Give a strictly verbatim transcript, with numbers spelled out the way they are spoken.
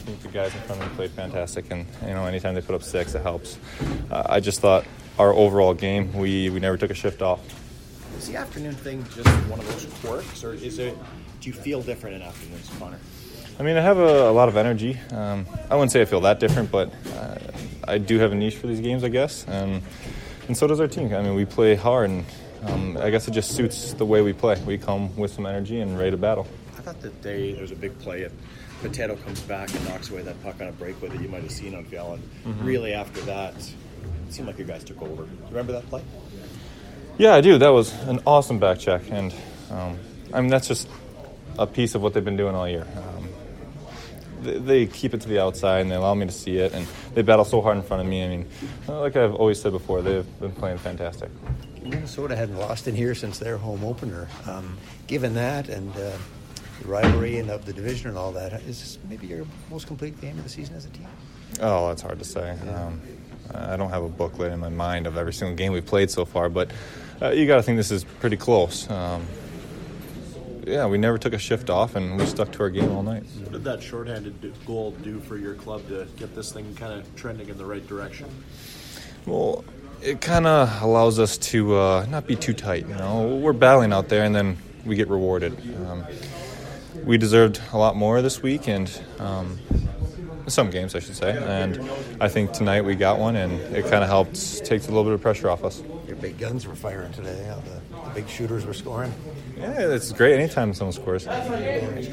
I think the guys in front of me played fantastic, and you know, anytime they put up six, it helps. Uh, I just thought our overall game, we, we never took a shift off. Is the afternoon thing just one of those quirks, or is it? Do you feel different in afternoons, Connor? I mean, I have a, a lot of energy. Um, I wouldn't say I feel that different, but uh, I do have a niche for these games, I guess, and and so does our team. I mean, we play hard, and um, I guess it just suits the way we play. We come with some energy and ready to battle. I thought that they, there was a big play if Potato comes back and knocks away that puck on a breakaway that you might have seen on Fiala. Mm-hmm. Really, after that, it seemed like your guys took over. Do you remember that play? Yeah, I do. That was an awesome back check, and um, I mean, that's just a piece of what they've been doing all year. Um, they, they keep it to the outside, and they allow me to see it, and they battle so hard in front of me. I mean, like I've always said before, they've been playing fantastic. Minnesota hadn't lost in here since their home opener. Um, given that and uh, the rivalry and of the division and all that, is this maybe your most complete game of the season as a team? Oh, that's hard to say. Yeah. Um, I don't have a booklet in my mind of every single game we've played so far, but uh, you got to think this is pretty close. Um, yeah, we never took a shift off, and we stuck to our game all night. What did that shorthanded goal do for your club to get this thing kind of trending in the right direction? Well, it kind of allows us to uh, not be too tight. You know, we're battling out there, and then we get rewarded. Um, we deserved a lot more this week, and um, some games, I should say. And I think tonight we got one, and it kind of helped take a little bit of pressure off us. Your big guns were firing today. How the, the big shooters were scoring. Yeah, it's great anytime someone scores.